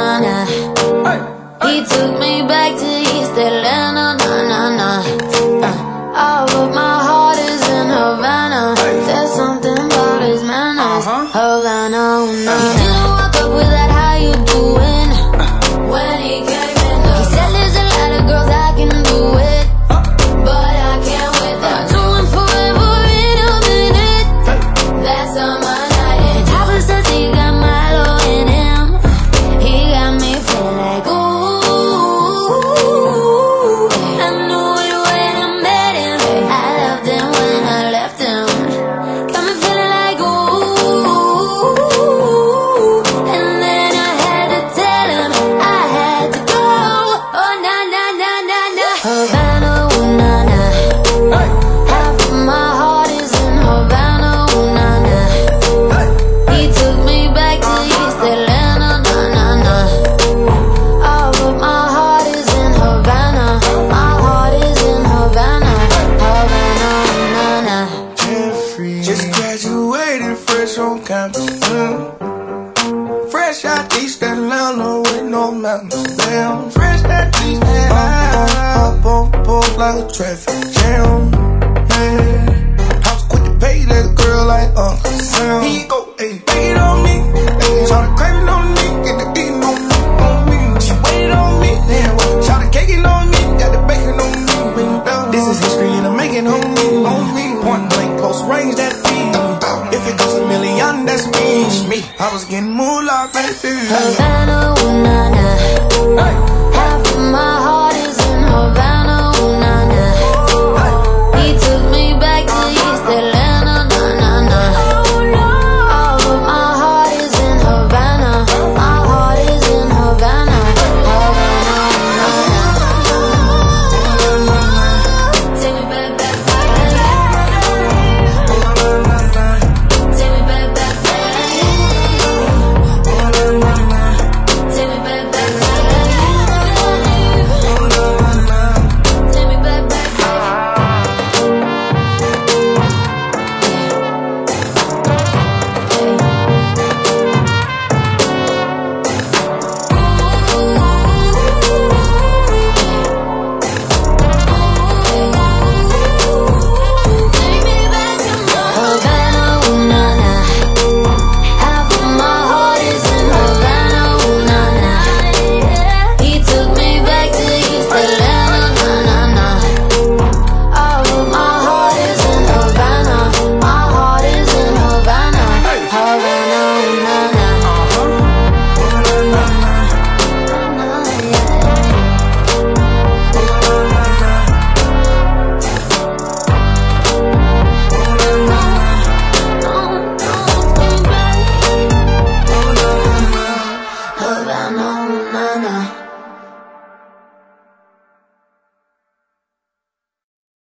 nah, nah. He took me back to East Atlanta, nah, nah, nah. All of my heart is in Havana. There's something about his manners, Havana, nah, nah. He didn't walk up with that, how you doing? When he came in, he said there's a lot of girls I can do it, but I can't with that. Doing forever in a minute. That's on my night. And Papa says he got Milo in him. He got me feeling like ooh. I knew it when I met him. I loved him when I left him. Got me feeling like ooh. And then I had to tell him I had to go. Oh na na na na na. Havana, ooh na na. Half of my heart is in Havana, ooh na na. He took me back to East Atlanta, nah nah nah. All of my heart is in Havana. My heart is in Havana, Havana, nah nah. Just graduated fresh on campus. Fresh out East Atlanta with no mountains. Damn, fresh out East Atlanta. Up on board like a traffic jam. Yeah. I was quick to pay that girl like Uncle Sam. Here you go, ayy, take it on me. Started craving on me, get the eating on me. She waited on me, damn. Started caking on me, got the bacon on me. This is history and I'm making on me. Point blank, close range, that feed. If it goes a million, that's me. I was getting moolah, baby.